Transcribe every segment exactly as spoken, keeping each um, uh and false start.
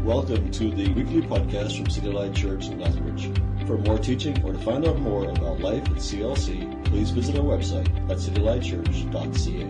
Welcome to the weekly podcast from City Light Church in Lethbridge. For more teaching or to find out more about life at C L C, please visit our website at city light church dot c a.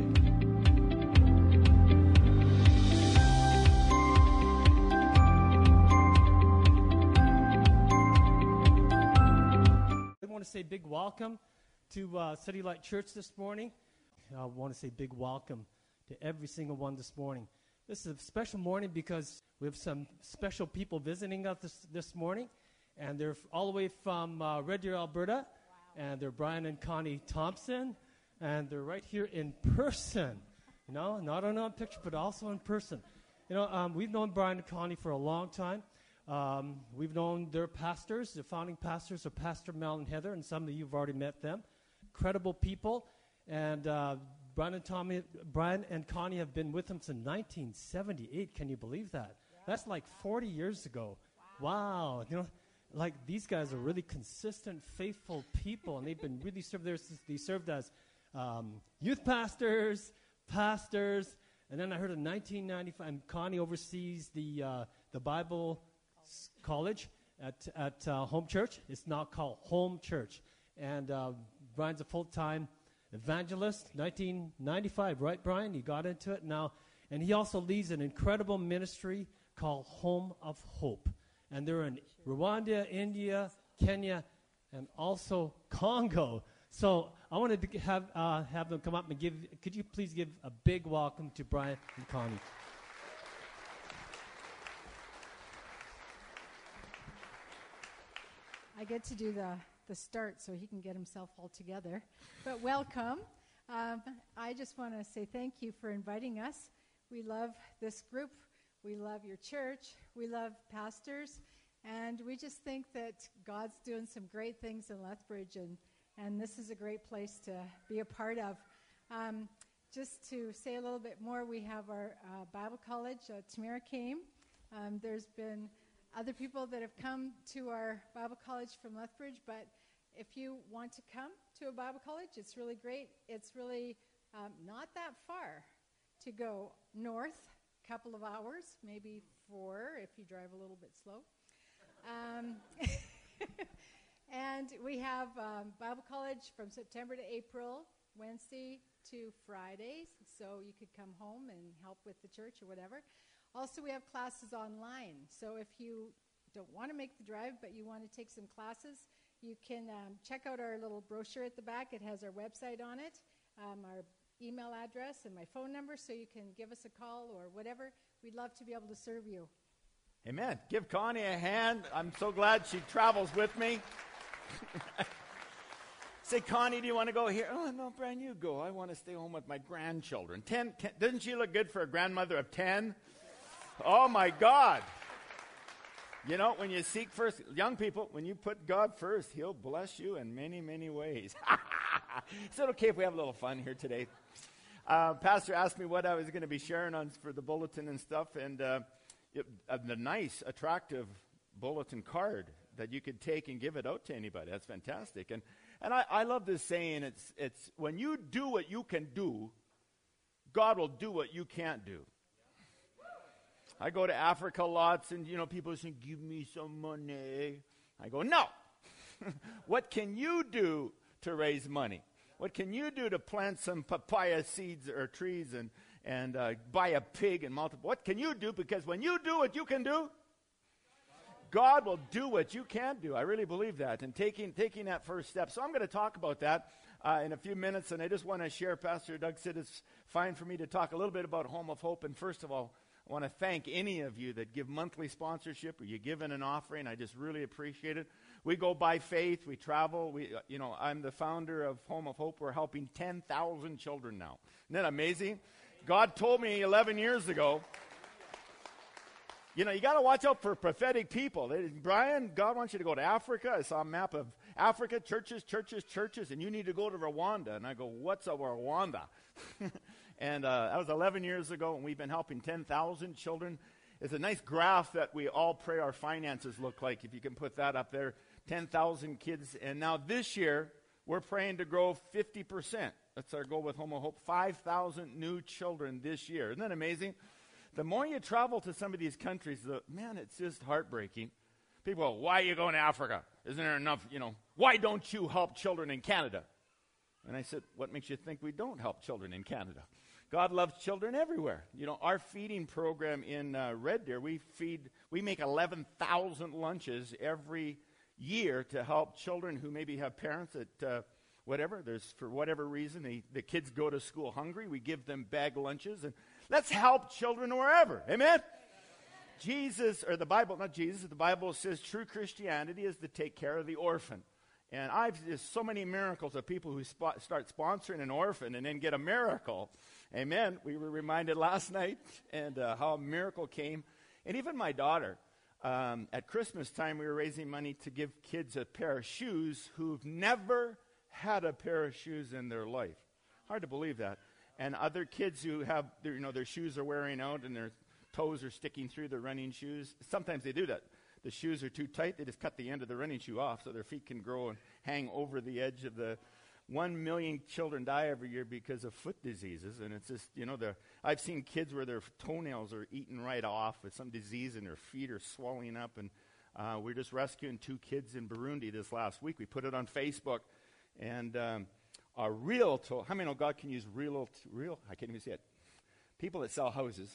I want to say big welcome to uh, City Light Church this morning. I want to say big welcome to every single one this morning. This is a special morning because we have some special people visiting us this, this morning, and they're f- all the way from uh, Red Deer, Alberta, wow. And they're Brian and Connie Thompson, and they're right here in person, you know, not on a picture, but also in person. You know, um, we've known Brian and Connie for a long time. Um, we've known their pastors, the founding pastors are Pastor Mel and Heather, and some of you have already met them. Incredible people, and uh, Brian and Tommy, Brian and Connie have been with him since nineteen seventy-eight. Can you believe that? Yeah. That's like forty years ago. Wow. wow. You know, like these guys are really consistent, faithful people, and they've been really served there since they served as um, youth pastors, pastors, and then I heard in nineteen ninety-five, and Connie oversees the uh, the Bible s- College at at uh, Home Church. It's now called Home Church, and uh, Brian's a full-time evangelist. Nineteen ninety-five, right, Brian? You got into it now. And he also leads an incredible ministry called Home of Hope. And they're in Rwanda, India, Kenya, and also Congo. So I wanted to have uh, have them come up and give, could you please give a big welcome to Brian and Connie. I get to do the the start so he can get himself all together. But welcome. Um, I just want to say thank you for inviting us. We love this group. We love your church. We love pastors. And we just think that God's doing some great things in Lethbridge, and, and this is a great place to be a part of. Um, just to say a little bit more, we have our uh, Bible College. Uh, Tamara came. Um, there's been other people that have come to our Bible College from Lethbridge, but if you want to come to a Bible college, it's really great. It's really um, not that far to go north, a couple of hours, maybe four if you drive a little bit slow. Um, and we have um, Bible college from September to April, Wednesday to Fridays, so you could come home and help with the church or whatever. Also, we have classes online, so if you don't want to make the drive but you want to take some classes, you can um, check out our little brochure at the back. It has our website on it, um, our email address, and my phone number, so you can give us a call or whatever. We'd love to be able to serve you. Amen. Give Connie a hand. I'm so glad she travels with me. Say, Connie, do you want to go here? Oh, no, Brian, you go. I want to stay home with my grandchildren. Ten, ten, doesn't she look good for a grandmother of ten? Oh, my God. You know, when you seek first, young people, when you put God first, he'll bless you in many, many ways. Is it okay if we have a little fun here today? Uh, Pastor asked me what I was going to be sharing on for the bulletin and stuff, and uh, it, uh, the nice, attractive bulletin card that you could take and give it out to anybody. That's fantastic. And and I, I love this saying, it's it's when you do what you can do, God will do what you can't do. I go to Africa lots, and, you know, people say, give me some money. I go, no. What can you do to raise money? What can you do to plant some papaya seeds or trees and, and uh, buy a pig and multiply? What can you do? Because when you do what you can do, God will do what you can't do. I really believe that, and taking taking that first step. So I'm going to talk about that uh, in a few minutes, and I just want to share. Pastor Doug said it's fine for me to talk a little bit about Home of Hope, and first of all, I want to thank any of you that give monthly sponsorship or you give in an offering. I just really appreciate it. We go by faith. We travel. We, uh, you know, I'm the founder of Home of Hope. We're helping ten thousand children now. Isn't that amazing? God told me eleven years ago, you know, you got to watch out for prophetic people. They, Brian, God wants you to go to Africa. I saw a map of Africa, churches, churches, churches, and you need to go to Rwanda. And I go, what's a Rwanda? And uh, that was eleven years ago, and we've been helping ten thousand children. It's a nice graph that we all pray our finances look like, if you can put that up there. ten thousand kids. And now this year, we're praying to grow fifty percent. That's our goal with Home of Hope. five thousand new children this year. Isn't that amazing? the more you travel to some of these countries, the, man, it's just heartbreaking. People go, why are you going to Africa? Isn't there enough, you know, why don't you help children in Canada? And I said, what makes you think we don't help children in Canada? God loves children everywhere. You know, our feeding program in uh, Red Deer, we feed, we make eleven thousand lunches every year to help children who maybe have parents that, uh, whatever, there's, for whatever reason, they, the kids go to school hungry. We give them bag lunches, and let's help children wherever. Amen? Jesus, or the Bible, not Jesus, the Bible says true Christianity is to take care of the orphan. And I've, there's so many miracles of people who spot, start sponsoring an orphan and then get a miracle. Amen. We were reminded last night and uh, how a miracle came. And even my daughter, um, at Christmas time, we were raising money to give kids a pair of shoes who've never had a pair of shoes in their life. Hard to believe that. And other kids who have, their, you know, their shoes are wearing out and their toes are sticking through their running shoes. Sometimes they do that. The shoes are too tight. They just cut the end of the running shoe off so their feet can grow and hang over the edge of the. One million children die every year because of foot diseases, and it's just, you know, the, I've seen kids where their toenails are eaten right off with some disease and their feet are swelling up, and uh, we're just rescuing two kids in Burundi this last week. We put it on Facebook, and um, a real, to- how many know God can use real, t- real, I can't even say it, people that sell houses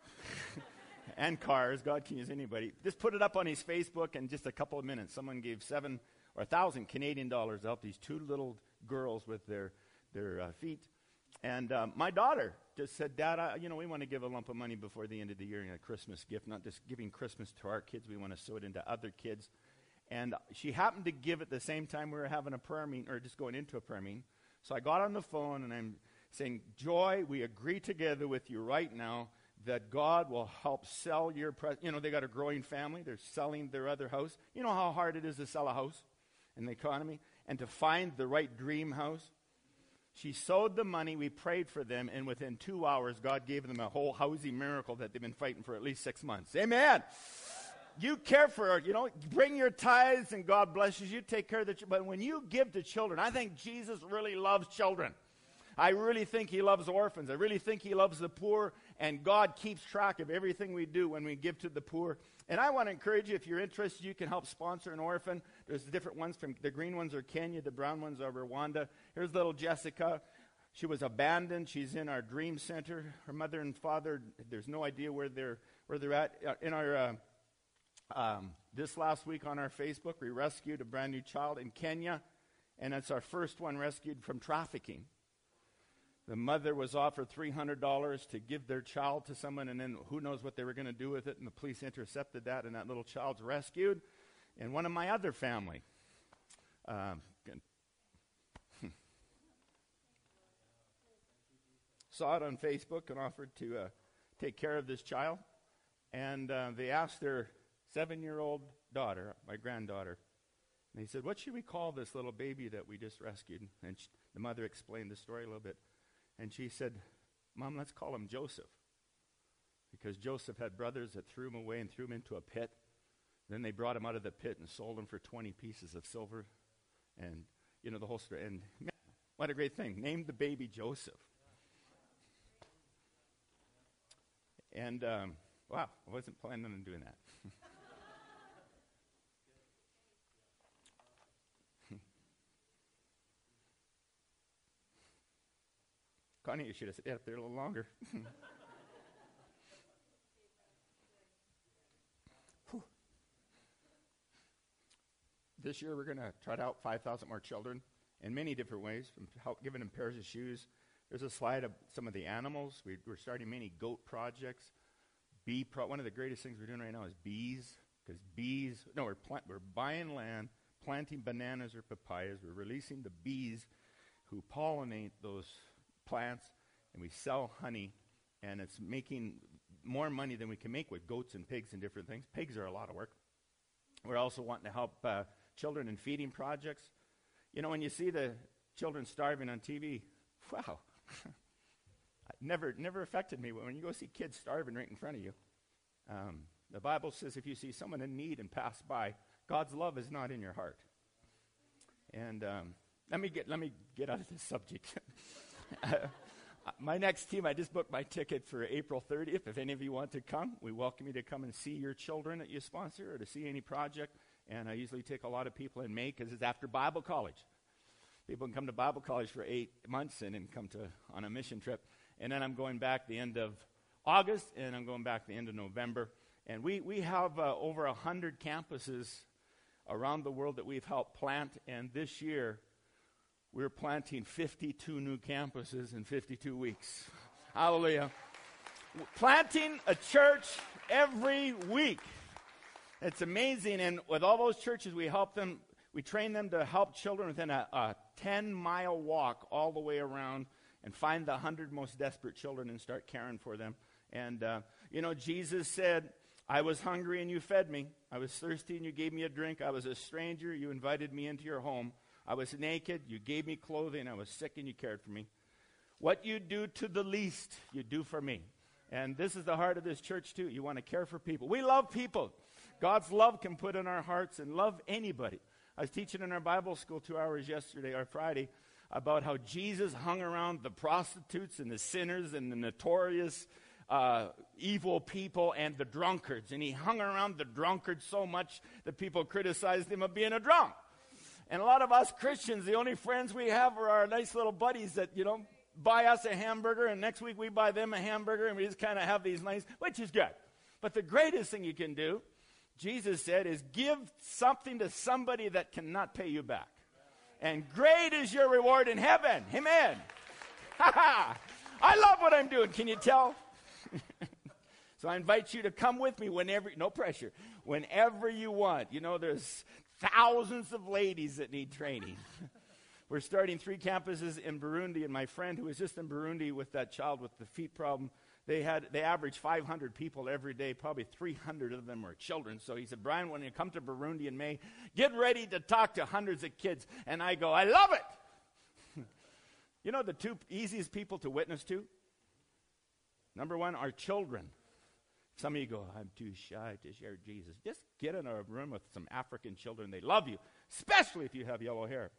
and cars, God can use anybody. Just put it up on his Facebook in just a couple of minutes. Someone gave seven or a thousand Canadian dollars to help these two little girls with their their uh, feet. And um, my daughter just said, Dad, I, you know, we want to give a lump of money before the end of the year in a Christmas gift, not just giving Christmas to our kids. We want to sow it into other kids. And she happened to give at the same time we were having a prayer meeting, or just going into a prayer meeting. So I got on the phone and I'm saying, Joy, we agree together with you right now that God will help sell your, pre-. you know, they got a growing family. They're selling their other house. You know how hard it is to sell a house in the economy? And to find the right dream house. She sowed the money, we prayed for them, and within two hours, God gave them a whole housing miracle that they've been fighting for at least six months. Amen. You care for, you know, bring your tithes and God blesses you, take care of the children. But when you give to children, I think Jesus really loves children. I really think he loves orphans. I really think he loves the poor, and God keeps track of everything we do when we give to the poor. And I want to encourage you, if you're interested, you can help sponsor an orphan. There's different ones. From the green ones are Kenya, the brown ones are Rwanda. Here's little Jessica. She was abandoned. She's in our Dream Center. Her mother and father, there's no idea where they're where they're at. Uh, in our uh, um, this last week on our Facebook, we rescued a brand new child in Kenya, and it's our first one rescued from trafficking. The mother was offered three hundred dollars to give their child to someone, and then who knows what they were going to do with it, and the police intercepted that, and that little child's rescued. And one of my other family um, saw it on Facebook and offered to uh, take care of this child. And uh, they asked their seven-year-old daughter, my granddaughter, and they said, what should we call this little baby that we just rescued? And she, the mother explained the story a little bit. And she said, Mom, let's call him Joseph. Because Joseph had brothers that threw him away and threw him into a pit. Then they brought him out of the pit and sold him for twenty pieces of silver. And, you know, the whole story. And man, what a great thing. Named the baby Joseph. And, um, wow, I wasn't planning on doing that. Connie, you should have stayed up there a little longer. This year we're going to try out five thousand more children in many different ways, from help giving them pairs of shoes. There's a slide of some of the animals. We, we're starting many goat projects. Bee pro- one of the greatest things we're doing right now is bees, because bees, no, we're, plant, we're buying land, planting bananas or papayas. We're releasing the bees who pollinate those plants, and we sell honey, and it's making more money than we can make with goats and pigs and different things. Pigs are a lot of work. We're also wanting to help uh, children in feeding projects. You know, when you see the children starving on T V, wow, it never, never affected me. When you go see kids starving right in front of you, um, the Bible says if you see someone in need and pass by, God's love is not in your heart. And um, let me get let me get out of this subject. My next team, I just booked my ticket for April thirtieth. If any of you want to come, we welcome you to come and see your children that you sponsor or to see any project. And I usually take a lot of people in May because it's after Bible college. People can come to Bible college for eight months and then come to on a mission trip. And then I'm going back the end of August, and I'm going back the end of November. And we, we have uh, over one hundred campuses around the world that we've helped plant. And this year, we're planting fifty-two new campuses in fifty-two weeks. Hallelujah. Planting a church every week. It's amazing. And with all those churches, we help them, we train them to help children within a, a ten-mile walk all the way around and find the one hundred most desperate children and start caring for them. And, uh, you know, Jesus said, I was hungry and you fed me. I was thirsty and you gave me a drink. I was a stranger. You invited me into your home. I was naked. You gave me clothing. I was sick and you cared for me. What you do to the least, you do for me. And this is the heart of this church, too. You want to care for people. We love people. God's love can put in our hearts and love anybody. I was teaching in our Bible school two hours yesterday or Friday about how Jesus hung around the prostitutes and the sinners and the notorious uh, evil people and the drunkards. And he hung around the drunkards so much that people criticized him of being a drunk. And a lot of us Christians, the only friends we have are our nice little buddies that, you know, buy us a hamburger, and next week we buy them a hamburger, and we just kind of have these nice, which is good. But the greatest thing you can do, Jesus said, is give something to somebody that cannot pay you back. And great is your reward in heaven. Amen. Ha ha. I love what I'm doing. Can you tell? So I invite you to come with me whenever, no pressure, whenever you want. You know, there's thousands of ladies that need training. We're starting three campuses in Burundi, and my friend who was just in Burundi with that child with the feet problem, they had they average five hundred people every day. Probably three hundred of them were children. So he said, Brian, when you come to Burundi in May, get ready to talk to hundreds of kids. And I go, I love it. You know the two easiest people to witness to? Number one, are children. Some of you go, I'm too shy to share Jesus. Just get in a room with some African children. They love you, especially if you have yellow hair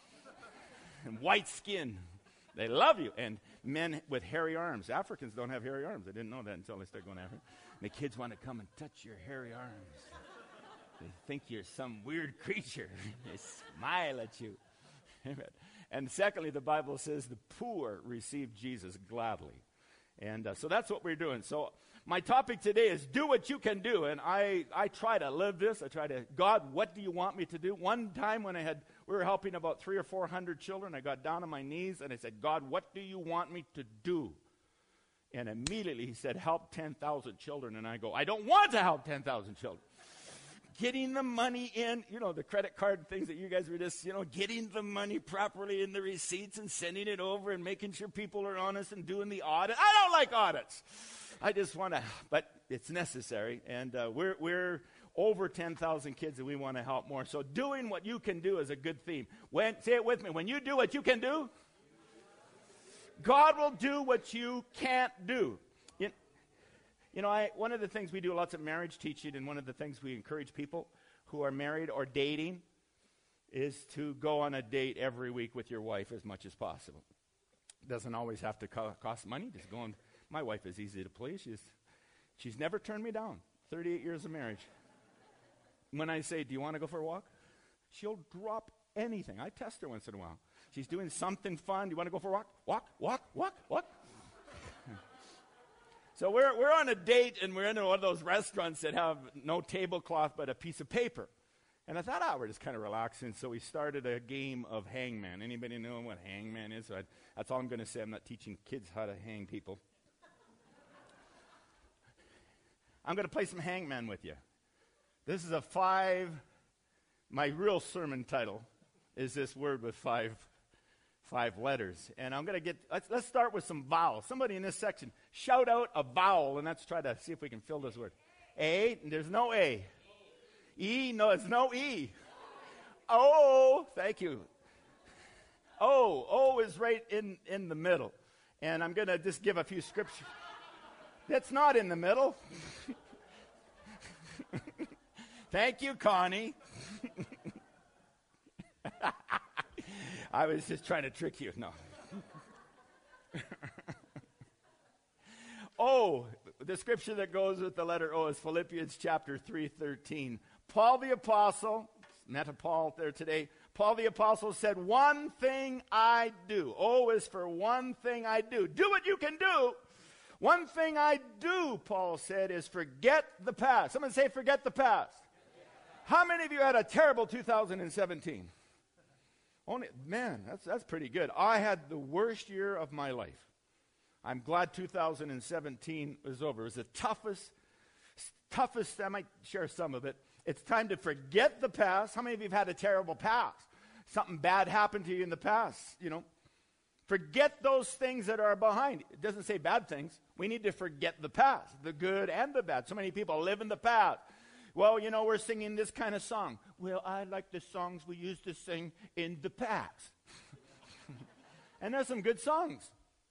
and white skin. They love you. And men with hairy arms. Africans don't have hairy arms. I didn't know that until they started going to Africa. And the kids want to come and touch your hairy arms. They think you're some weird creature. They smile at you. And secondly, the Bible says the poor receive Jesus gladly. And uh, so that's what we're doing. So my topic today is do what you can do. And I, I try to live this. I try to, God, what do you want me to do? One time when I had, we were helping about three or four hundred children, I got down on my knees and I said, God, what do you want me to do? And immediately he said, help ten thousand children. And I go, I don't want to help ten thousand children. Getting the money in, you know, the credit card things that you guys were just, you know, getting the money properly in the receipts and sending it over and making sure people are honest and doing the audit. I don't like audits. I just want to, but it's necessary. And uh, we're we're over ten thousand kids and we want to help more. So doing what you can do is a good theme. When, say it with me, when you do what you can do, God will do what you can't do. You, you know, I, one of the things we do lots of marriage teaching, and one of the things we encourage people who are married or dating is to go on a date every week with your wife as much as possible. Doesn't always have to co- cost money. Just go on. My wife is easy to please. She's, she's never turned me down. thirty-eight years of marriage. When I say, do you want to go for a walk? She'll drop anything. I test her once in a while. She's doing something fun. Do you want to go for a walk? Walk, walk, walk, walk. So we're we're on a date, and we're in one of those restaurants that have no tablecloth but a piece of paper. And I thought, oh, we're just kind of relaxing. So we started a game of hangman. Anybody know what hangman is? So I, that's all I'm going to say. I'm not teaching kids how to hang people. I'm going to play some hangman with you. This is a five, my real sermon title is this word with five five letters. And I'm going to get, let's, let's start with some vowels. Somebody in this section, shout out a vowel, and let's try to see if we can fill this word. A, there's no A. E, no, it's no E. O, thank you. O, O is right in, in the middle. And I'm going to just give a few scriptures. That's not in the middle. Thank you, Connie. I was just trying to trick you. No. O, the scripture that goes with the letter O is Philippians chapter three thirteen. Paul the apostle, met a Paul there today. Paul the apostle said, one thing I do. O is for one thing I do. Do what you can do. One thing I do, Paul said, is forget the past. Someone say, forget the past. How many of you had a terrible two thousand seventeen? Only, man, that's, that's pretty good. I had the worst year of my life. I'm glad two thousand seventeen was over. It was the toughest, toughest, I might share some of it. It's time to forget the past. How many of you have had a terrible past? Something bad happened to you in the past, you know. Forget those things that are behind. It doesn't say bad things. We need to forget the past, the good and the bad. So many people live in the past. Well, you know, we're singing this kind of song. Well, I like the songs we used to sing in the past. And there's some good songs.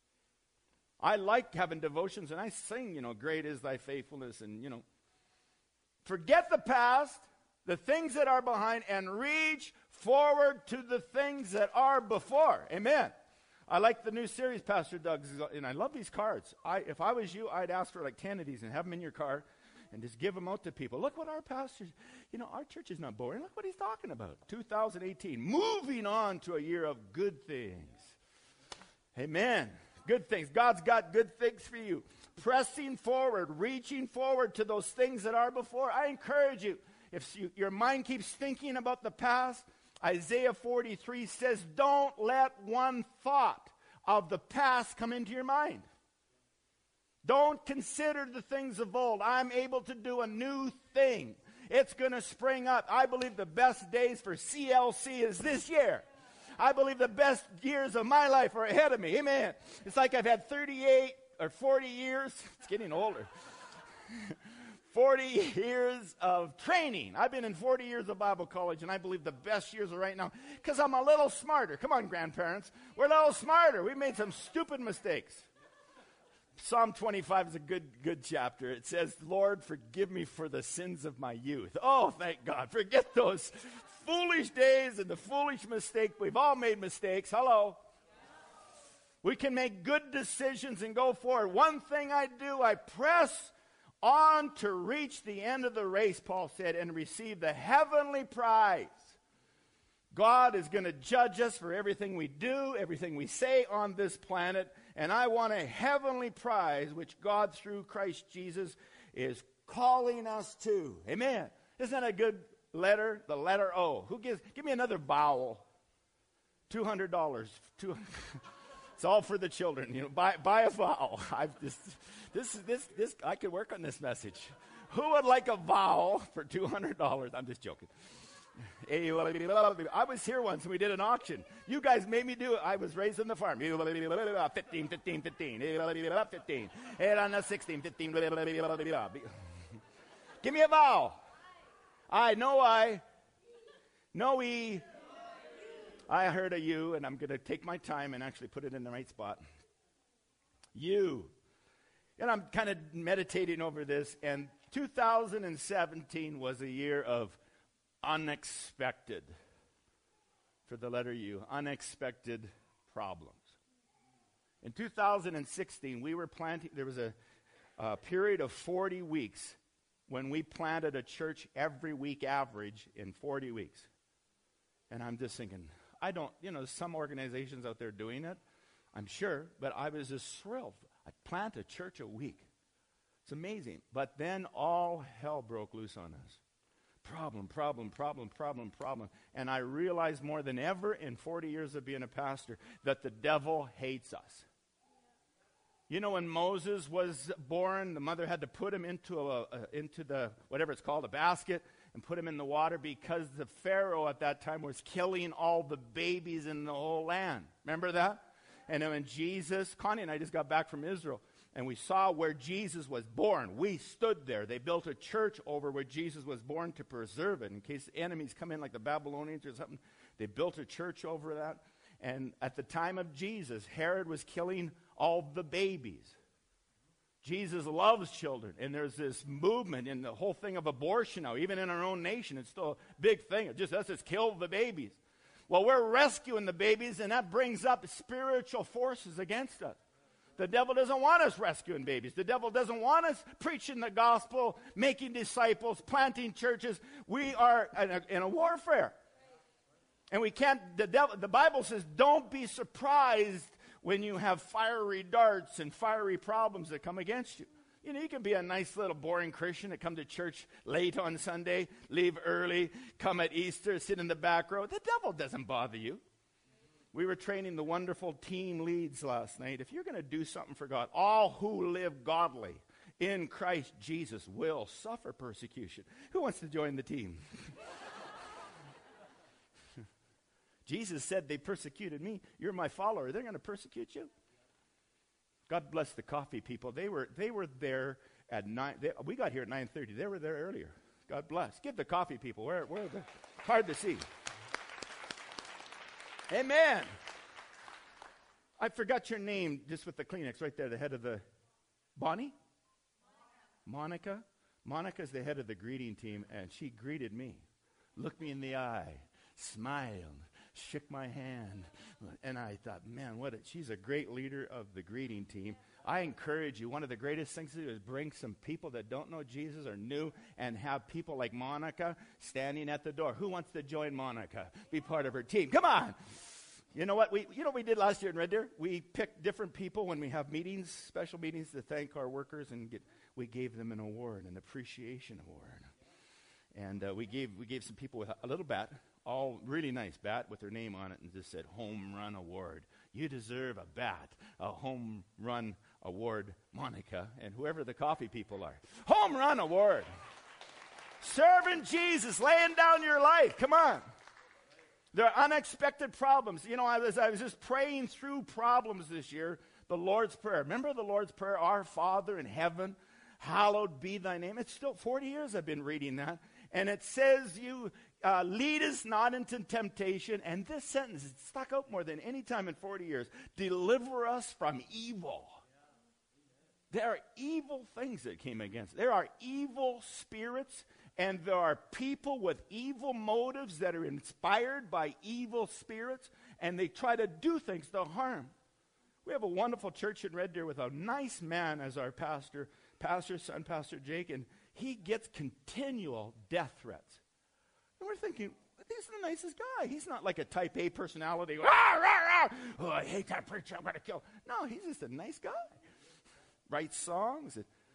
I like having devotions, and I sing, you know, great is thy faithfulness, and, you know. Forget the past, the things that are behind, and reach forward to the things that are before. Amen. I like the new series Pastor Doug's, and I love these cards. I, if I was you, I'd ask for like ten of these and have them in your car and just give them out to people. Look what our pastors, you know, our church is not boring. Look what he's talking about. two thousand eighteen, moving on to a year of good things. Amen. Good things. God's got good things for you. Pressing forward, reaching forward to those things that are before. I encourage you, if you, your mind keeps thinking about the past, Isaiah forty-three says, don't let one thought of the past come into your mind. Don't consider the things of old. I'm able to do a new thing. It's going to spring up. I believe the best days for C L C is this year. I believe the best years of my life are ahead of me. Amen. It's like I've had thirty-eight or forty years. It's getting older. forty years of training. I've been in forty years of Bible college, and I believe the best years are right now because I'm a little smarter. Come on, grandparents. We're a little smarter. We've made some stupid mistakes. Psalm twenty-five is a good, good chapter. It says, Lord, forgive me for the sins of my youth. Oh, thank God. Forget those foolish days and the foolish mistake. We've all made mistakes. Hello. We can make good decisions and go forward. One thing I do, I press on to reach the end of the race, Paul said, and receive the heavenly prize. God is going to judge us for everything we do, everything we say on this planet, and I want a heavenly prize which God, through Christ Jesus, is calling us to. Amen. Isn't that a good letter? The letter O. Who gives? Give me another vowel. two hundred dollars. Two, it's all for the children. You know, buy, buy a vowel. I've just, this, this, this, I could work on this message. Who would like a vowel for two hundred dollars? I'm just joking. I was here once and we did an auction. You guys made me do it. I was raised on the farm. fifteen, fifteen, fifteen. fifteen. And on the sixteen, fifteen. Give me a vowel. I know I. No E. I heard a U, and I'm going to take my time and actually put it in the right spot. U. And I'm kind of meditating over this, and two thousand seventeen was a year of unexpected, for the letter U, unexpected problems. In two thousand sixteen, we were planting, there was a, a period of forty weeks when we planted a church every week average in forty weeks. And I'm just thinking, I don't, you know, some organizations out there doing it, I'm sure, but I was just thrilled. I plant a church a week. It's amazing. But then all hell broke loose on us. Problem, problem, problem, problem, problem. And I realized more than ever in forty years of being a pastor that the devil hates us. You know, when Moses was born, the mother had to put him into a, a into the, whatever it's called, a basket, and put him in the water because the Pharaoh at that time was killing all the babies in the whole land. Remember that? And then when Jesus, Connie and I just got back from Israel, and we saw where Jesus was born. We stood there. They built a church over where Jesus was born to preserve it. In case enemies come in like the Babylonians or something, they built a church over that. And at the time of Jesus, Herod was killing all the babies. Jesus loves children, and there's this movement in the whole thing of abortion now. Even in our own nation, it's still a big thing. It just, let's just kill the babies. Well, we're rescuing the babies, and that brings up spiritual forces against us. The devil doesn't want us rescuing babies. The devil doesn't want us preaching the gospel, making disciples, planting churches. We are in a, in a warfare. And we can't, the devil, the Bible says, don't be surprised when you have fiery darts and fiery problems that come against you. You know, you can be a nice little boring Christian that come to church late on Sunday, leave early, come at Easter, sit in the back row. The devil doesn't bother you. We were training the wonderful team leads last night. If you're going to do something for God, all who live godly in Christ Jesus will suffer persecution. Who wants to join the team? Jesus said, they persecuted me. You're my follower. They're going to persecute you. God bless the coffee people. They were they were there at nine. They, we got here at nine thirty. They were there earlier. God bless. Give the coffee people. Where where are they? Hard to see. Amen. I forgot your name just with the Kleenex right there. The head of the Bonnie, Monica. Monica is the head of the greeting team, and she greeted me, looked me in the eye, smiled, shook my hand, and I thought, man, what a, she's a great leader of the greeting team. I encourage you, one of the greatest things to do is bring some people that don't know Jesus or new and have people like Monica standing at the door. Who wants to join Monica? Be part of her team. Come on. You know what we you know what we did last year in Red Deer? We picked different people when we have meetings, special meetings, to thank our workers, and get, we gave them an award, an appreciation award. And uh, we gave we gave some people with a, a little bat, all really nice bat with their name on it, and just said home run award. You deserve a bat, a home run award, Monica, and whoever the coffee people are. Home run award. Serving Jesus, laying down your life. Come on. There are unexpected problems. You know, I was I was just praying through problems this year. The Lord's Prayer. Remember the Lord's Prayer? Our Father in heaven, hallowed be thy name. It's still forty years I've been reading that. And it says, you uh, lead us not into temptation. And this sentence, it stuck out more than any time in forty years. Deliver us from evil. There are evil things that came against. There are evil spirits, and there are people with evil motives that are inspired by evil spirits, and they try to do things to harm. We have a wonderful church in Red Deer with a nice man as our pastor, pastor's son, Pastor Jake, and he gets continual death threats. And we're thinking, he's the nicest guy. He's not like a type A personality. Rah, rah, rah. Oh, I hate that preacher. I'm going to kill. No, he's just a nice guy. Writes songs.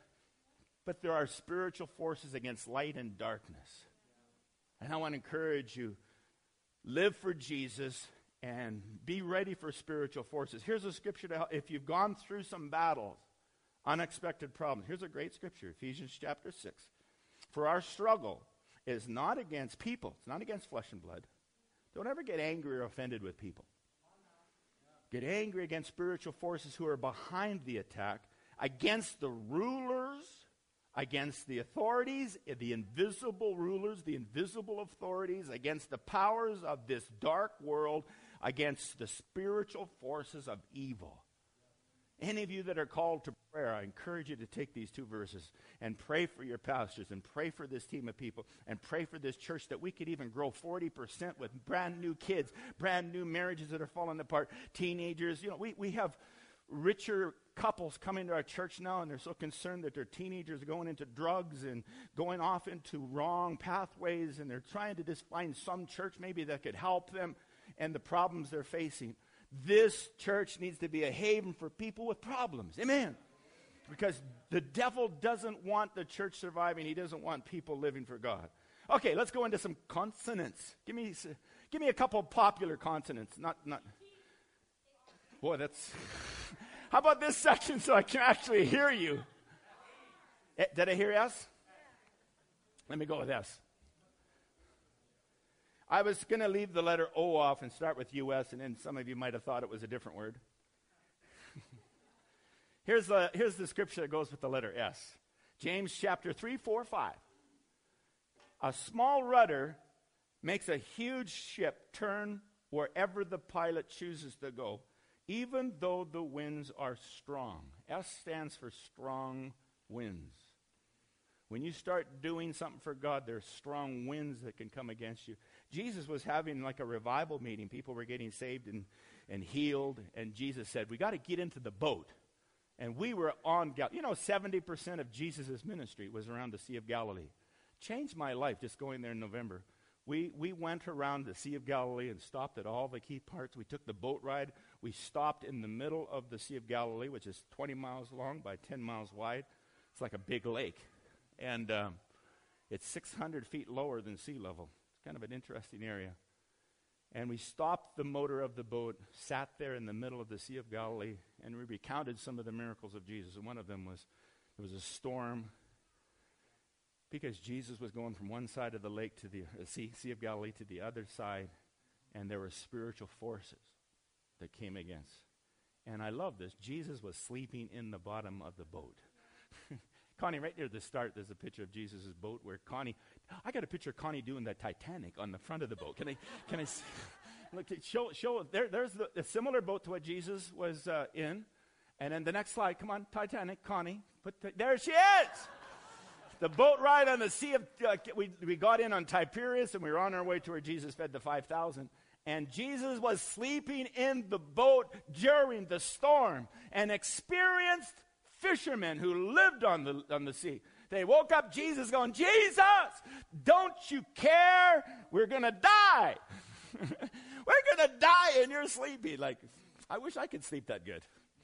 But there are spiritual forces against light and darkness. And I want to encourage you, live for Jesus and be ready for spiritual forces. Here's a scripture to help. If you've gone through some battles, unexpected problems. Here's a great scripture, Ephesians chapter six. For our struggle is not against people. It's not against flesh and blood. Don't ever get angry or offended with people. Get angry against spiritual forces who are behind the attack, against the rulers, against the authorities, the invisible rulers, the invisible authorities, against the powers of this dark world, against the spiritual forces of evil. Any of you that are called to prayer, I encourage you to take these two verses and pray for your pastors and pray for this team of people and pray for this church that we could even grow forty percent with brand new kids, brand new marriages that are falling apart, teenagers. You know, we, we have richer couples coming to our church now, and they're so concerned that their teenagers are going into drugs and going off into wrong pathways, and they're trying to just find some church maybe that could help them and the problems they're facing. This church needs to be a haven for people with problems. Amen. Because the devil doesn't want the church surviving. He doesn't want people living for God. Okay, let's go into some consonants. Give me, give me a couple of popular consonants. Not, not. Boy, that's. How about this section so I can actually hear you? Eh, did I hear S? Let me go with S. I was going to leave the letter O off and start with U S, and then some of you might have thought it was a different word. here's, the, here's the scripture that goes with the letter S. James chapter three, four, five. A small rudder makes a huge ship turn wherever the pilot chooses to go, even though the winds are strong. S stands for strong winds. When you start doing something for God, there's strong winds that can come against you. Jesus was having like a revival meeting. People were getting saved and, and healed. And Jesus said, we got to get into the boat. And we were on Galilee. You know, seventy percent of Jesus' ministry was around the Sea of Galilee. Changed my life just going there in November. We we went around the Sea of Galilee and stopped at all the key parts. We took the boat ride. We stopped in the middle of the Sea of Galilee, which is twenty miles long by ten miles wide. It's like a big lake. And um, it's six hundred feet lower than sea level. It's kind of an interesting area. And we stopped the motor of the boat, sat there in the middle of the Sea of Galilee, and we recounted some of the miracles of Jesus. And one of them was there was a storm because Jesus was going from one side of the lake to the uh, sea, sea of Galilee to the other side, and there were spiritual forces that came against. And I love this. Jesus was sleeping in the bottom of the boat. Connie, right near the start, there's a picture of Jesus' boat where Connie, I got a picture of Connie doing the Titanic on the front of the boat. Can I, can I, see, look, show, show, there, there's the, a similar boat to what Jesus was uh, in. And then the next slide, come on, Titanic, Connie, put the, there she is. The boat ride on the sea of, uh, we, we got in on Tiberias and we were on our way to where Jesus fed the five thousand. And Jesus was sleeping in the boat during the storm and experienced fishermen who lived on the on the sea. They woke up Jesus going, Jesus, don't you care? We're going to die. We're going to die and you're sleeping. Like, I wish I could sleep that good.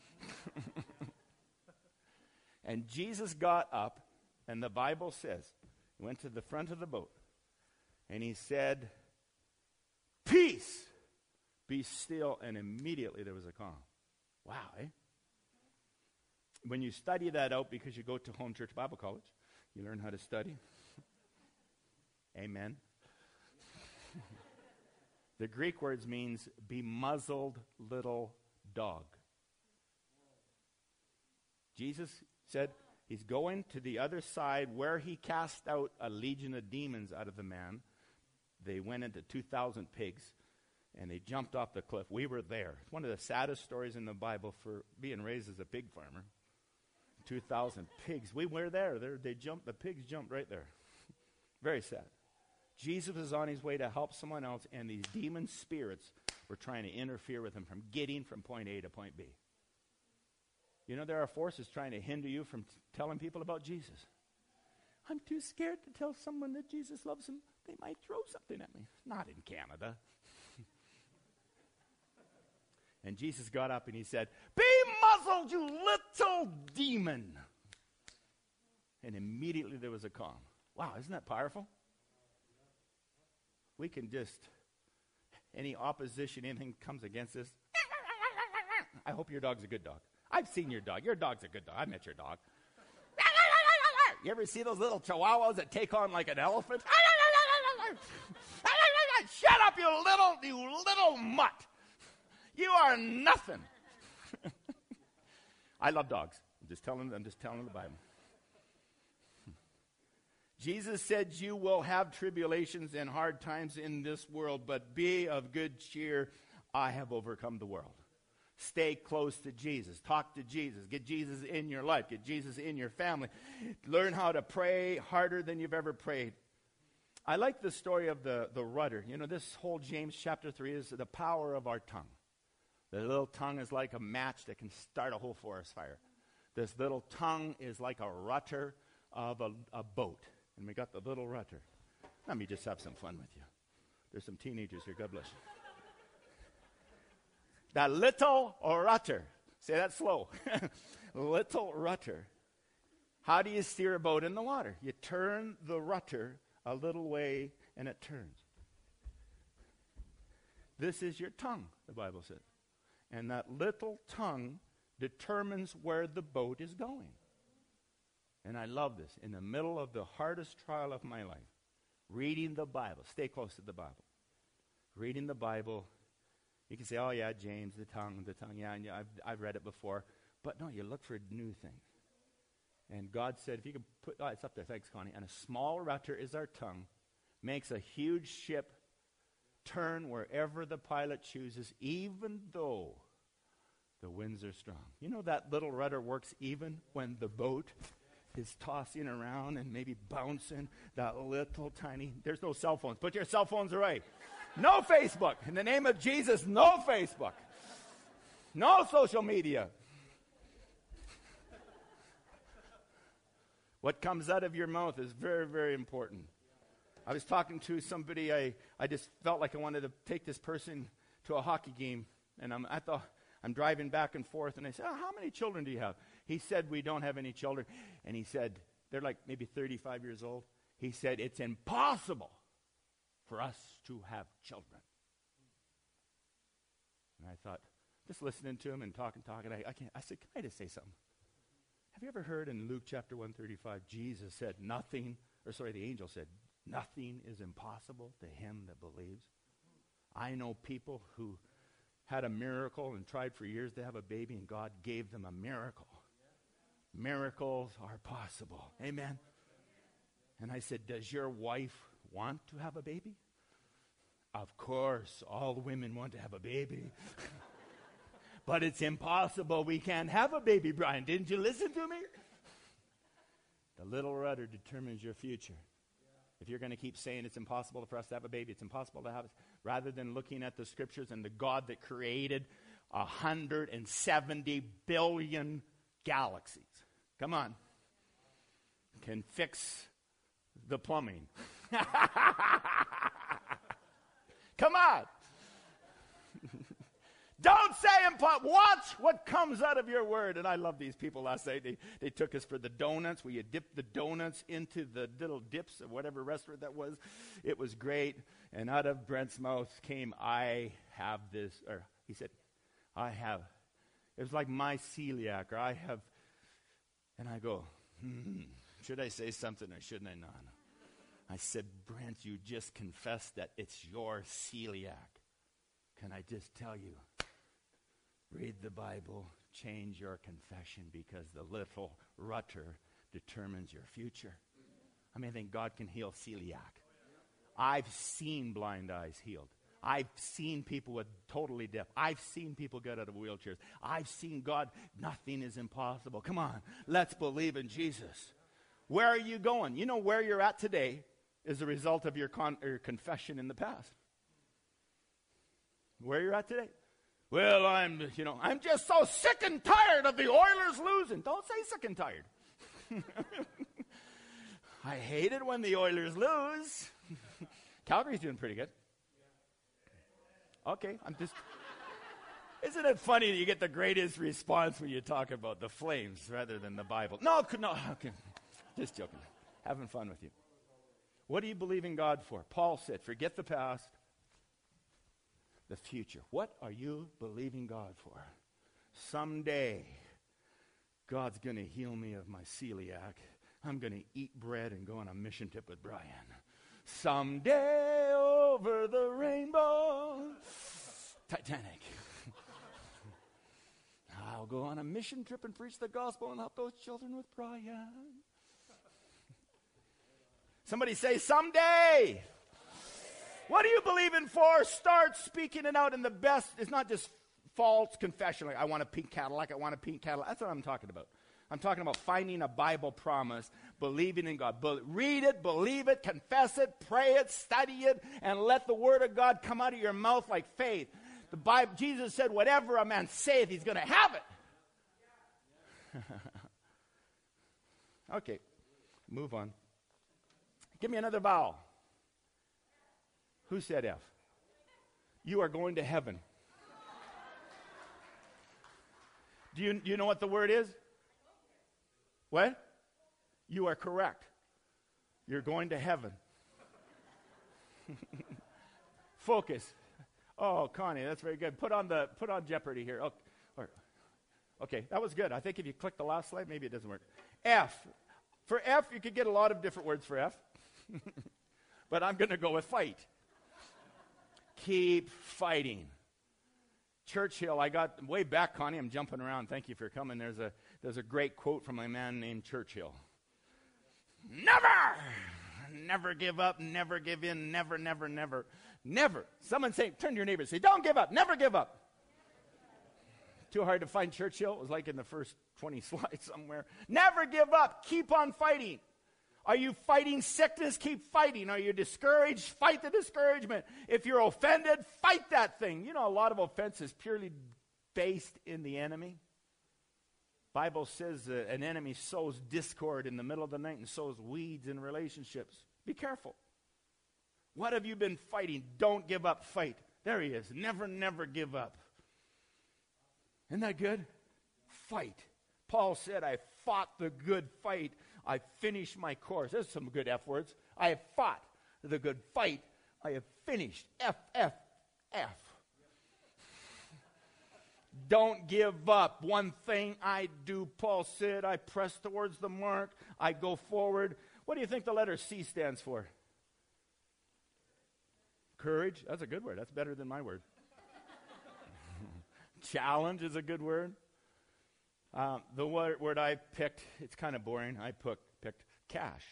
And Jesus got up, and the Bible says, he went to the front of the boat, and he said, peace, be still, and immediately there was a calm. Wow, eh? When you study that out, because you go to Home Church Bible College, you learn how to study. Amen. The Greek words means bemuzzled little dog. Jesus said he's going to the other side where he cast out a legion of demons out of the man. They went into two thousand pigs, and they jumped off the cliff. We were there. It's one of the saddest stories in the Bible for being raised as a pig farmer. two thousand pigs. We were there. They're, they jumped. The pigs jumped right there. Very sad. Jesus was on his way to help someone else, and these demon spirits were trying to interfere with him from getting from point A to point B. You know, there are forces trying to hinder you from t- telling people about Jesus. I'm too scared to tell someone that Jesus loves them. They might throw something at me. Not in Canada. And Jesus got up and he said, be muzzled, you little demon. And immediately there was a calm. Wow, isn't that powerful? We can just, any opposition, anything comes against us. I hope your dog's a good dog. I've seen your dog. Your dog's a good dog. I met your dog. You ever see those little chihuahuas that take on like an elephant? Shut up, you little, you little mutt. You are nothing. I love dogs. I'm just telling, I'm just telling the Bible. Jesus said you will have tribulations and hard times in this world, but be of good cheer. I have overcome the world. Stay close to Jesus. Talk to Jesus. Get Jesus in your life. Get Jesus in your family. Learn how to pray harder than you've ever prayed. I like the story of the, the rudder. You know, this whole James chapter three is the power of our tongue. The little tongue is like a match that can start a whole forest fire. This little tongue is like a rudder of a, a boat. And we got the little rudder. Let me just have some fun with you. There's some teenagers here. God bless you. That little rudder. Say that slow. Little rudder. How do you steer a boat in the water? You turn the rudder a little way and it turns. This is your tongue, the Bible says. And that little tongue determines where the boat is going. And I love this. In the middle of the hardest trial of my life, reading the Bible. Stay close to the Bible. Reading the Bible. You can say, oh, yeah, James, the tongue, the tongue. Yeah, yeah I've, I've read it before. But no, you look for new things. And God said, if you could put, oh, it's up there. Thanks, Connie. And a small rudder is our tongue. Makes a huge ship turn wherever the pilot chooses, even though the winds are strong. You know that little rudder works even when the boat is tossing around and maybe bouncing. That little tiny, there's no cell phones. Put your cell phones away. No Facebook. In the name of Jesus, no Facebook. No social media. What comes out of your mouth is very, very important. I was talking to somebody, I, I just felt like I wanted to take this person to a hockey game, and I'm at the, I'm driving back and forth, and I said, oh, how many children do you have? He said, we don't have any children. And he said, they're like maybe thirty-five years old. He said, it's impossible for us to have children. And I thought, just listening to him and talking, talking, I, I, can't, I said, can I just say something? Have you ever heard in Luke chapter one thirty-five, Jesus said nothing, or sorry, the angel said, nothing is impossible to him that believes. I know people who had a miracle and tried for years to have a baby, and God gave them a miracle. Miracles are possible. Amen. And I said, does your wife want to have a baby? Of course, all women want to have a baby. But it's impossible. We can't have a baby, Brian. Didn't you listen to me? The little rudder determines your future. If you're going to keep saying it's impossible for us to have a baby, it's impossible to have it, rather than looking at the scriptures and the God that created one hundred seventy billion galaxies. Come on. Can fix the plumbing. Come on. Don't say impossible. Watch what comes out of your word. And I love these people last night. They, they took us for the donuts, where you dip the donuts into the little dips of whatever restaurant that was. It was great. And out of Brent's mouth came, I have this, or he said, I have. It was like my celiac, or I have. And I go, hmm, should I say something or shouldn't I not? I said, Brent, you just confessed that it's your celiac. Can I just tell you? Read the Bible, change your confession, because the little rudder determines your future. I mean, I think God can heal celiac. I've seen blind eyes healed. I've seen people with totally deaf. I've seen people get out of wheelchairs. I've seen God. Nothing is impossible. Come on, let's believe in Jesus. Where are you going? You know where you're at today is a result of your, con- your confession in the past. Where you're at today. Well, I'm, you know, I'm just so sick and tired of the Oilers losing. Don't say sick and tired. I hate it when the Oilers lose. Calgary's doing pretty good. Okay, I'm just... Isn't it funny that you get the greatest response when you talk about the Flames rather than the Bible? No, no, okay. Just joking. Having fun with you. What do you believe in God for? Paul said, forget the past. The future. What are you believing God for? Someday, God's going to heal me of my celiac. I'm going to eat bread and go on a mission trip with Brian. Someday over the rainbow. Titanic. I'll go on a mission trip and preach the gospel and help those children with Brian. Somebody say, someday. What are you believing for? Start speaking it out in the best. It's not just false confession. Like, I want a pink Cadillac. I want a pink Cadillac. That's what I'm talking about. I'm talking about finding a Bible promise, believing in God. Be- read it, believe it, confess it, pray it, study it, and let the word of God come out of your mouth like faith. The Bible, Jesus said, whatever a man saith, he's going to have it. Okay, move on. Give me another vowel. Who said F? You are going to heaven. Do you, do you know what the word is? What? You are correct. You're going to heaven. Focus. Oh, Connie, that's very good. Put on the put on Jeopardy here. Oh, or, okay, that was good. I think if you click the last slide, maybe it doesn't work. F. For F, you could get a lot of different words for F. But I'm going to go with fight. Keep fighting. Churchill, I got way back, Connie. I'm jumping around. Thank you for coming. There's a there's a great quote from a man named Churchill. Never, never give up, never give in, never, never, never, never. Someone say, turn to your neighbor and say, don't give up, never give up. Too hard to find Churchill. It was like in the first twenty slides somewhere. Never give up. Keep on fighting. Are you fighting sickness? Keep fighting. Are you discouraged? Fight the discouragement. If you're offended, fight that thing. You know, a lot of offense is purely based in the enemy. Bible says uh, an enemy sows discord in the middle of the night and sows weeds in relationships. Be careful. What have you been fighting? Don't give up. Fight. There he is. Never, never give up. Isn't that good? Fight. Paul said, I fought the good fight. I finished my course. There's some good F words. I have fought the good fight. I have finished. F, F, F. Don't give up. One thing I do, Paul said, I press towards the mark. I go forward. What do you think the letter C stands for? Courage. That's a good word. That's better than my word. Challenge is a good word. Um, the word, word I picked, it's kind of boring. I put, picked cash.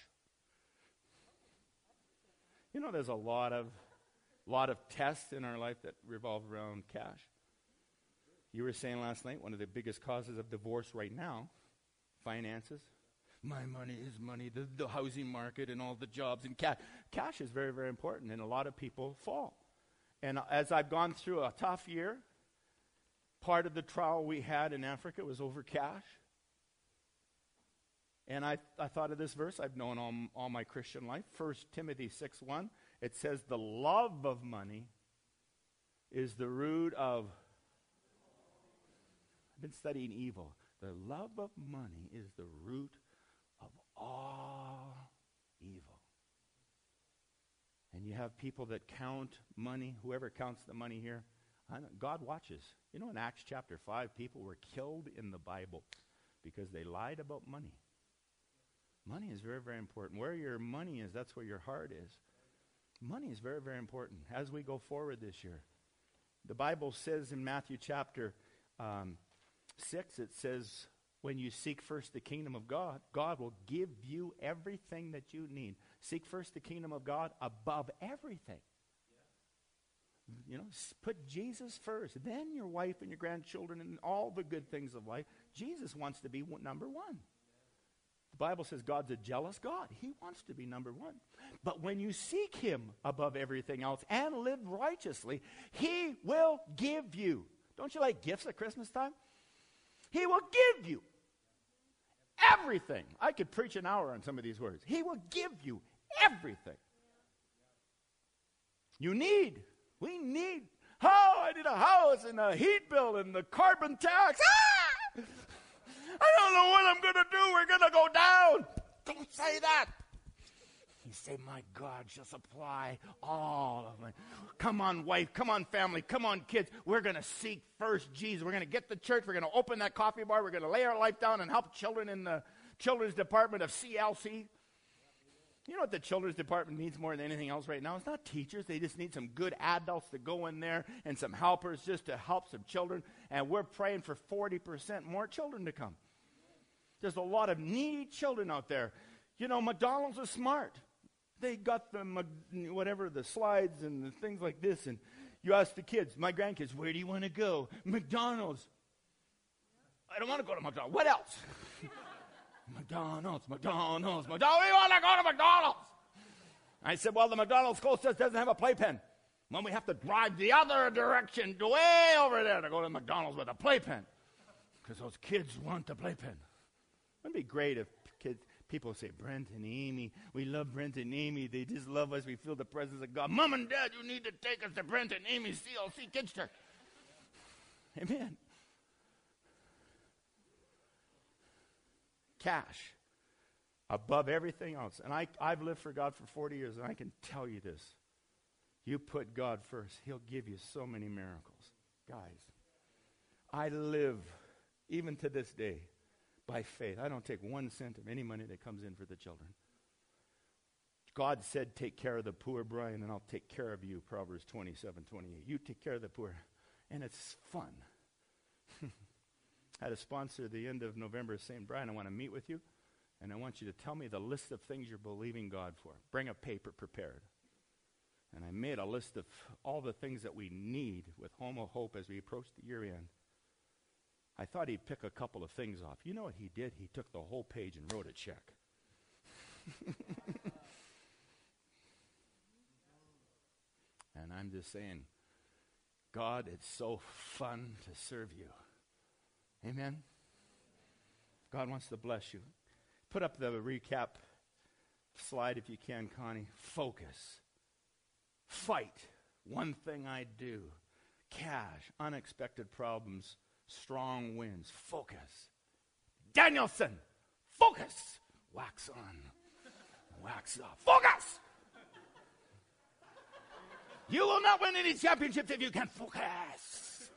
You know, there's a lot of, lot of tests in our life that revolve around cash. You were saying last night, one of the biggest causes of divorce right now, finances. My money is money, the, the housing market and all the jobs and cash. Cash is very, very important, and a lot of people fall. And as I've gone through a tough year, part of the trial we had in Africa was over cash. And I, I thought of this verse I've known all, all my Christian life. First Timothy six one. It says, the love of money is the root of... I've been studying evil. The love of money is the root of all evil. And you have people that count money, whoever counts the money here, I know, God watches. You know, in Acts chapter five, people were killed in the Bible because they lied about money. Money is very, very important. Where your money is, that's where your heart is. Money is very, very important as we go forward this year. The Bible says in Matthew chapter um, six, it says, when you seek first the kingdom of God, God will give you everything that you need. Seek first the kingdom of God above everything. You know, put Jesus first, then your wife and your grandchildren and all the good things of life. Jesus wants to be one, number one. The Bible says God's a jealous God. He wants to be number one. But when you seek him above everything else and live righteously, he will give you. Don't you like gifts at Christmas time? He will give you everything. I could preach an hour on some of these words. He will give you everything you need. We need, oh, I need a house and a heat bill and the carbon tax. Ah! I don't know what I'm going to do. We're going to go down. Don't say that. You say, my God shall supply all of my. Come on, wife. Come on, family. Come on, kids. We're going to seek first Jesus. We're going to get the church. We're going to open that coffee bar. We're going to lay our life down and help children in the children's department of C L C. You know what the children's department needs more than anything else right now? It's not teachers. They just need some good adults to go in there and some helpers just to help some children. And we're praying for forty percent more children to come. There's a lot of needy children out there. You know, McDonald's is smart. They got the, whatever, the slides and the things like this. And you ask the kids, my grandkids, where do you want to go? McDonald's. I don't want to go to McDonald's. What else? McDonald's, McDonald's, McDonald's. We want to go to McDonald's. I said, well, the McDonald's close to us doesn't have a playpen. Well, we have to drive the other direction, way over there to go to McDonald's with a playpen. Because those kids want the playpen. Wouldn't it be great if kids, people say, Brent and Amy, we love Brent and Amy. They just love us. We feel the presence of God. Mom and Dad, you need to take us to Brent and Amy C L C Kids Church. Amen. Cash above everything else. And I, I've lived for God for forty years, and I can tell you this. You put God first, he'll give you so many miracles. Guys, I live, even to this day, by faith. I don't take one cent of any money that comes in for the children. God said, take care of the poor, Brian, and I'll take care of you, Proverbs twenty-seven twenty-eight. You take care of the poor. And it's fun. I had a sponsor at the end of November saying, Brian, I want to meet with you, and I want you to tell me the list of things you're believing God for. Bring a paper prepared. And I made a list of all the things that we need with Home of Hope as we approach the year end. I thought he'd pick a couple of things off. You know what he did? He took the whole page and wrote a check. And I'm just saying, God, it's so fun to serve you. Amen? God wants to bless you. Put up the recap slide if you can, Connie. Focus. Fight. One thing I do. Cash. Unexpected problems. Strong winds. Focus. Danielson. Focus. Wax on. Wax off. Focus. You will not win any championships if you can't focus.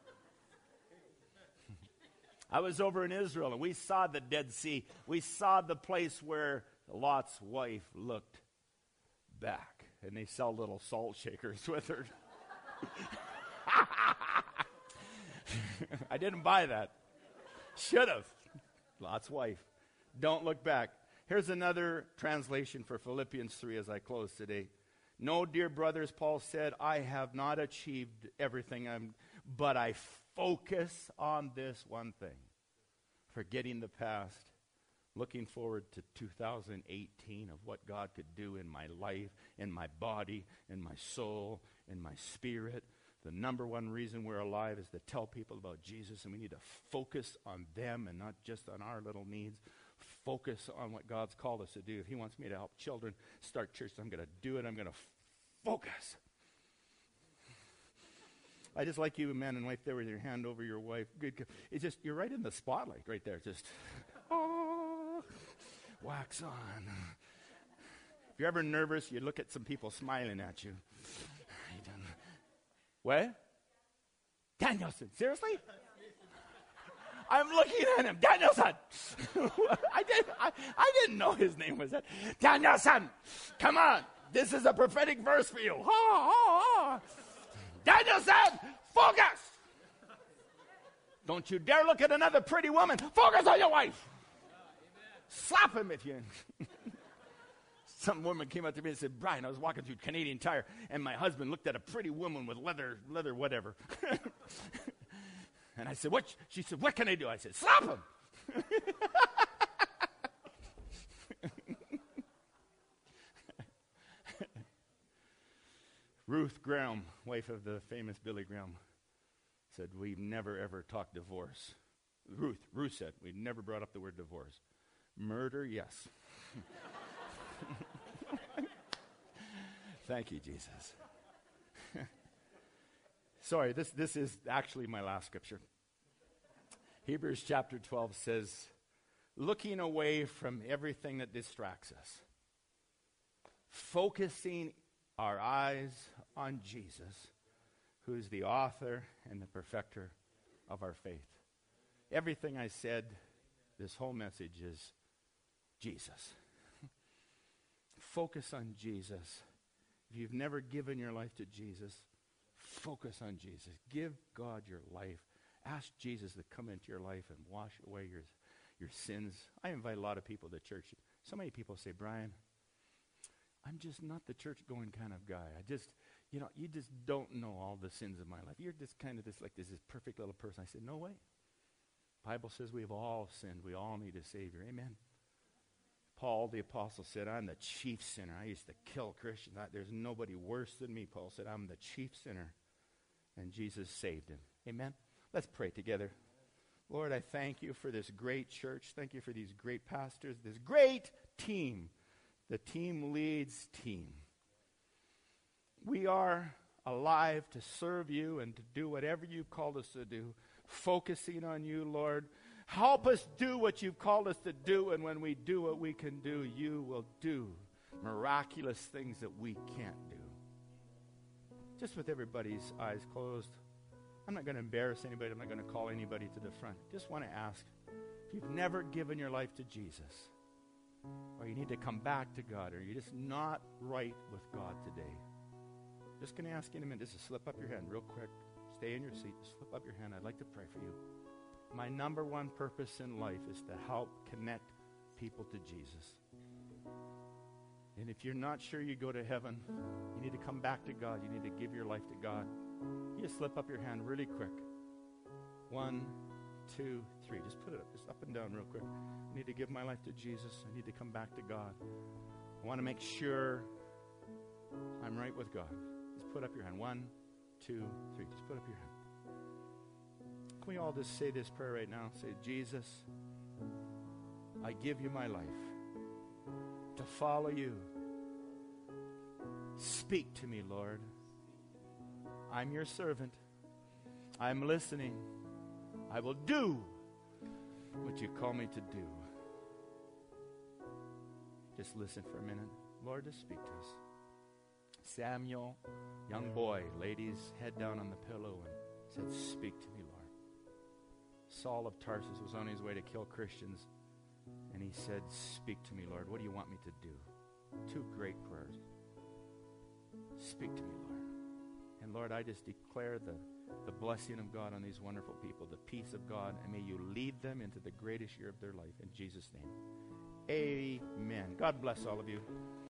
I was over in Israel, and we saw the Dead Sea. We saw the place where Lot's wife looked back, and they sell little salt shakers with her. I didn't buy that. Should have. Lot's wife. Don't look back. Here's another translation for Philippians three as I close today. No, dear brothers, Paul said, I have not achieved everything, I'm, but I focus on this one thing. Forgetting the past, looking forward to two thousand eighteen of what God could do in my life, in my body, in my soul, in my spirit. The number one reason we're alive is to tell people about Jesus, and we need to focus on them and not just on our little needs. Focus on what God's called us to do. If he wants me to help children start church, I'm going to do it. I'm going to f- focus. I just like you, man and wife, there with your hand over your wife. Good. It's just, you're right in the spotlight right there. Just, oh, wax on. If you're ever nervous, you look at some people smiling at you. What? Danielson, seriously? I'm looking at him. Danielson. I, did, I, I didn't know his name was that. Danielson, come on. This is a prophetic verse for you. Ha, ha, ha. Danielson, focus. Don't you dare look at another pretty woman. Focus on your wife. Slap him if you... Some woman came up to me and said, Brian, I was walking through Canadian Tire, and my husband looked at a pretty woman with leather, leather whatever. And I said, what? She said, what can I do? I said, slap him. Ruth Graham, wife of the famous Billy Graham, said, we've never, ever talked divorce. Ruth, Ruth said, we've never brought up the word divorce. Murder, yes. Thank you, Jesus. Sorry, this, this is actually my last scripture. Hebrews chapter twelve says, looking away from everything that distracts us, focusing our eyes on Jesus, who is the author and the perfecter of our faith. Everything I said, this whole message is Jesus. Focus on Jesus. If you've never given your life to Jesus, focus on Jesus. Give God your life. Ask Jesus to come into your life and wash away your, your sins. I invite a lot of people to church. So many people say, Brian, I'm just not the church-going kind of guy. I just, you know, you just don't know all the sins of my life. You're just kind of this, like this, this perfect little person. I said, no way. Bible says we have all sinned. We all need a Savior. Amen. Paul, the apostle, said, I'm the chief sinner. I used to kill Christians. I, there's nobody worse than me. Paul said, I'm the chief sinner. And Jesus saved him. Amen. Let's pray together. Lord, I thank you for this great church. Thank you for these great pastors, this great team. The team leads team. We are alive to serve you and to do whatever you've called us to do, focusing on you, Lord. Help us do what you've called us to do, and when we do what we can do, you will do miraculous things that we can't do. Just with everybody's eyes closed, I'm not going to embarrass anybody. I'm not going to call anybody to the front. Just want to ask, if you've never given your life to Jesus, or you need to come back to God, or you're just not right with God today, just going to ask you in a minute, just to slip up your hand real quick. Stay in your seat. Just slip up your hand. I'd like to pray for you. My number one purpose in life is to help connect people to Jesus. And if you're not sure you go to heaven, you need to come back to God. You need to give your life to God. You just slip up your hand really quick. One, two, three. Just put it up, just up and down real quick. I need to give my life to Jesus. I need to come back to God. I want to make sure I'm right with God. Just put up your hand. One, two, three. Just put up your hand. Can we all just say this prayer right now? Say, Jesus, I give you my life to follow you. Speak to me, Lord. I'm your servant. I'm listening. I will do what you call me to do. Just listen for a minute. Lord, just speak to us. Samuel, young boy, laid his head down on the pillow and said, speak to me, Lord. Saul of Tarsus was on his way to kill Christians, and he said, speak to me, Lord. What do you want me to do? Two great prayers. Speak to me, Lord. And Lord, I just declare the, the blessing of God on these wonderful people, the peace of God, and may you lead them into the greatest year of their life. In Jesus' name, amen. God bless all of you.